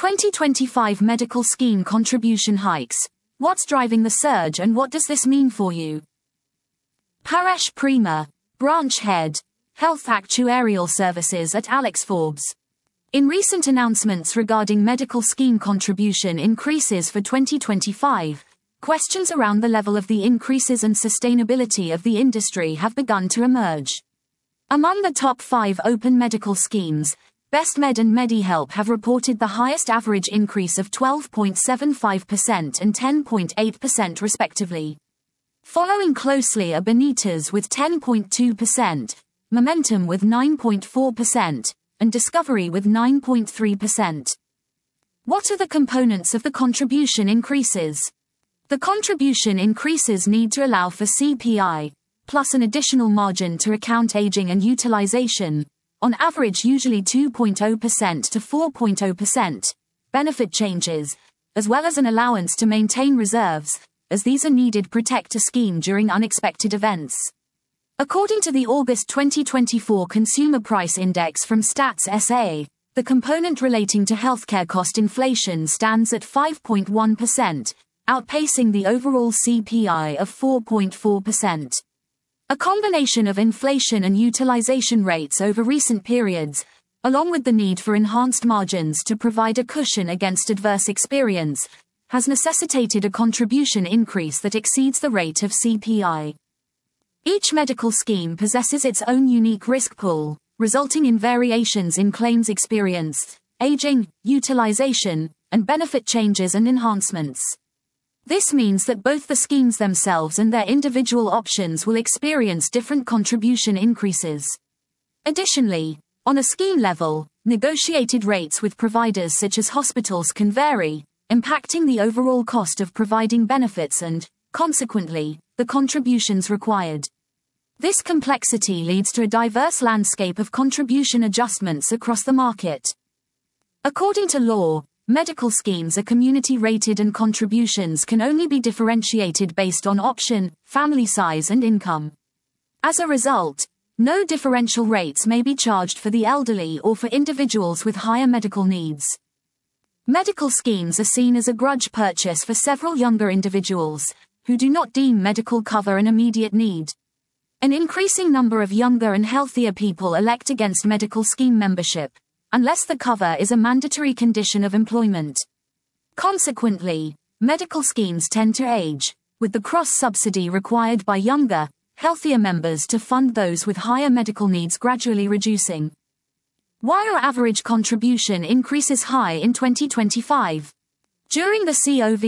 2025 medical scheme contribution hikes. What's driving the surge and what does this mean for you? Paresh Prema, Branch Head, Health Actuarial Services at Alex Forbes. In recent announcements regarding medical scheme contribution increases for 2025, questions around the level of the increases and sustainability of the industry have begun to emerge. Among the top 5 open medical schemes, BestMed and MediHelp have reported the highest average increase of 12.75% and 10.8% respectively. Following closely are Bonitas with 10.2%, Momentum with 9.4%, and Discovery with 9.3%. What are the components of the contribution increases? The contribution increases need to allow for CPI, plus an additional margin to account aging and utilization, on average usually 2.0% to 4.0%, benefit changes, as well as an allowance to maintain reserves, as these are needed to protect a scheme during unexpected events. According to the August 2024 Consumer Price Index from Stats SA, the component relating to healthcare cost inflation stands at 5.1%, outpacing the overall CPI of 4.4%. A combination of inflation and utilization rates over recent periods, along with the need for enhanced margins to provide a cushion against adverse experience, has necessitated a contribution increase that exceeds the rate of CPI. Each medical scheme possesses its own unique risk pool, resulting in variations in claims experience, aging, utilization, and benefit changes and enhancements. This means that both the schemes themselves and their individual options will experience different contribution increases. Additionally, on a scheme level, negotiated rates with providers such as hospitals can vary, impacting the overall cost of providing benefits and, consequently, the contributions required. This complexity leads to a diverse landscape of contribution adjustments across the market. According to law, medical schemes are community-rated and contributions can only be differentiated based on option, family size and income. As a result, no differential rates may be charged for the elderly or for individuals with higher medical needs. Medical schemes are seen as a grudge purchase for several younger individuals, who do not deem medical cover an immediate need. An increasing number of younger and healthier people elect against medical scheme membership, unless the cover is a mandatory condition of employment. Consequently, medical schemes tend to age, with the cross-subsidy required by younger, healthier members to fund those with higher medical needs gradually reducing. Why are average contribution increases high in 2025? During the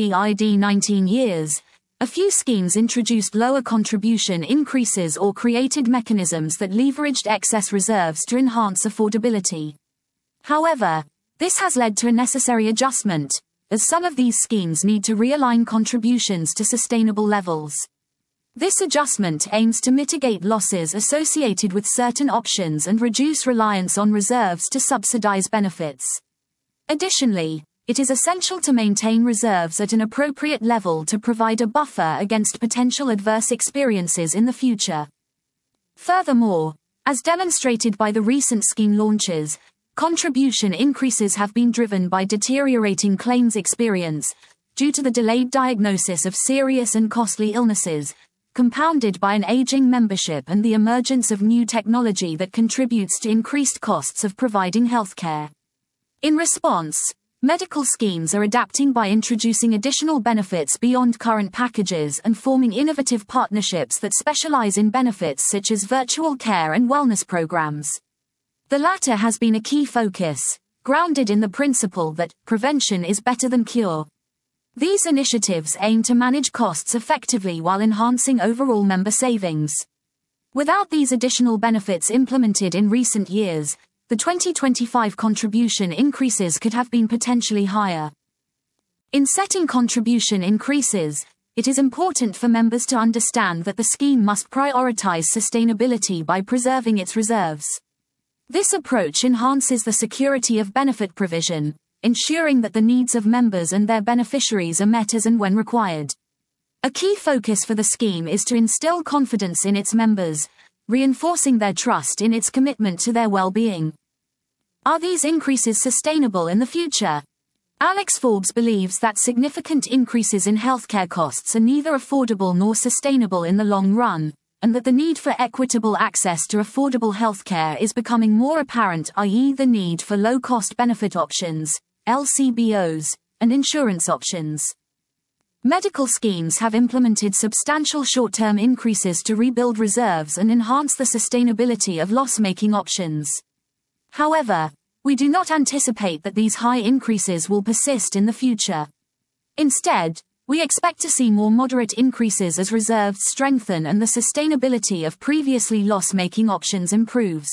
COVID-19 years, a few schemes introduced lower contribution increases or created mechanisms that leveraged excess reserves to enhance affordability. However, this has led to a necessary adjustment, as some of these schemes need to realign contributions to sustainable levels. This adjustment aims to mitigate losses associated with certain options and reduce reliance on reserves to subsidize benefits. Additionally, it is essential to maintain reserves at an appropriate level to provide a buffer against potential adverse experiences in the future. Furthermore, as demonstrated by the recent scheme launches, contribution increases have been driven by deteriorating claims experience, due to the delayed diagnosis of serious and costly illnesses, compounded by an aging membership and the emergence of new technology that contributes to increased costs of providing healthcare. In response, medical schemes are adapting by introducing additional benefits beyond current packages and forming innovative partnerships that specialize in benefits such as virtual care and wellness programs. The latter has been a key focus, grounded in the principle that prevention is better than cure. These initiatives aim to manage costs effectively while enhancing overall member savings. Without these additional benefits implemented in recent years, the 2025 contribution increases could have been potentially higher. In setting contribution increases, it is important for members to understand that the scheme must prioritize sustainability by preserving its reserves. This approach enhances the security of benefit provision, ensuring that the needs of members and their beneficiaries are met as and when required. A key focus for the scheme is to instill confidence in its members, reinforcing their trust in its commitment to their well-being. Are these increases sustainable in the future? Alex Forbes believes that significant increases in healthcare costs are neither affordable nor sustainable in the long run, and that the need for equitable access to affordable healthcare is becoming more apparent, i.e., the need for low-cost benefit options, LCBOs, and insurance options. Medical schemes have implemented substantial short-term increases to rebuild reserves and enhance the sustainability of loss-making options. However, we do not anticipate that these high increases will persist in the future. Instead, we expect to see more moderate increases as reserves strengthen and the sustainability of previously loss-making options improves.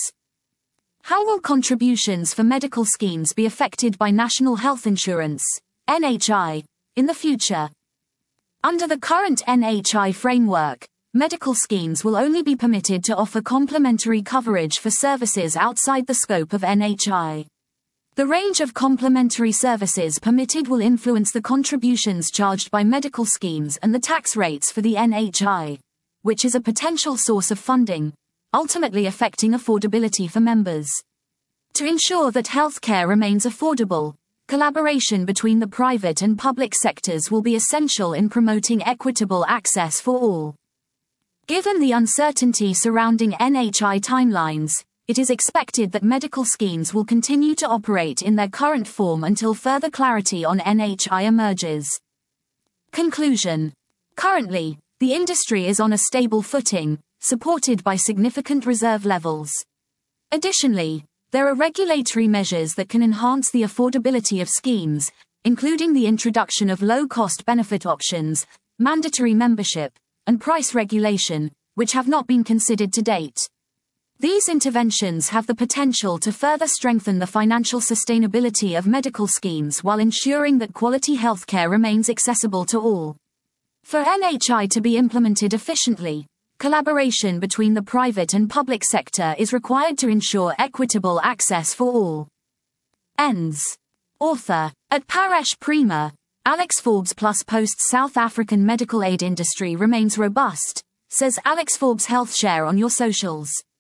How will contributions for medical schemes be affected by National Health Insurance, NHI, in the future? Under the current NHI framework, medical schemes will only be permitted to offer complementary coverage for services outside the scope of NHI. The range of complementary services permitted will influence the contributions charged by medical schemes and the tax rates for the NHI, which is a potential source of funding, ultimately affecting affordability for members. To ensure that healthcare remains affordable, collaboration between the private and public sectors will be essential in promoting equitable access for all. Given the uncertainty surrounding NHI timelines, it is expected that medical schemes will continue to operate in their current form until further clarity on NHI emerges. Conclusion. Currently, the industry is on a stable footing, supported by significant reserve levels. Additionally, there are regulatory measures that can enhance the affordability of schemes, including the introduction of low-cost benefit options, mandatory membership, and price regulation, which have not been considered to date. These interventions have the potential to further strengthen the financial sustainability of medical schemes while ensuring that quality healthcare remains accessible to all. For NHI to be implemented efficiently, collaboration between the private and public sector is required to ensure equitable access for all. Ends. Author. At Paresh Prema, Alex Forbes Plus posts South African medical aid industry remains robust, says Alex Forbes Health. Share on your socials.